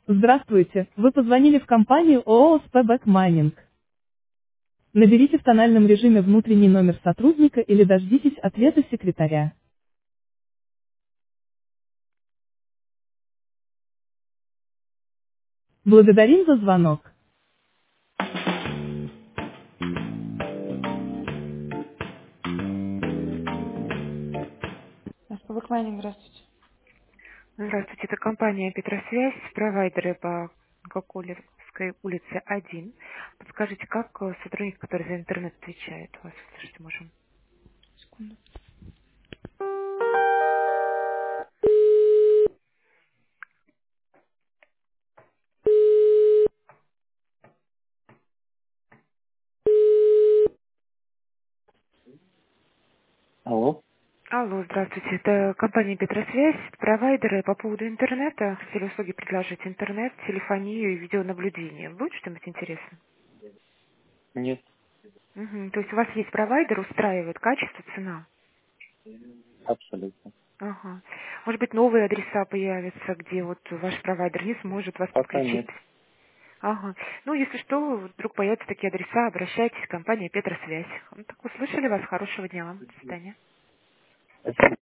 Здравствуйте, вы позвонили в компанию ООО «СПБэк Майнинг». Наберите в тональном режиме внутренний номер сотрудника или дождитесь ответа секретаря. Благодарим за звонок. СПБэк Майнинг, здравствуйте. Здравствуйте, это компания «Петросвязь», провайдеры по Кокулевской улице 1. Подскажите, как сотрудник, который за интернет отвечает, вас услышать можем? Секунду. Алло. Алло, здравствуйте, это компания «Петросвязь», провайдеры по поводу интернета. Хотели услуги предложить интернет, телефонию и видеонаблюдение. Будет что-нибудь интересно? Нет, Мгм. То есть у вас есть провайдер, устраивает качество, цена? абсолютно. Ага. Может быть, новые адреса появятся, где вот ваш провайдер не сможет вас Пока подключить? нет. Ага. Ну, если что, вдруг появятся такие адреса, обращайтесь, компания Петросвязь. Ну, так услышали вас. Хорошего дня вам. До свидания.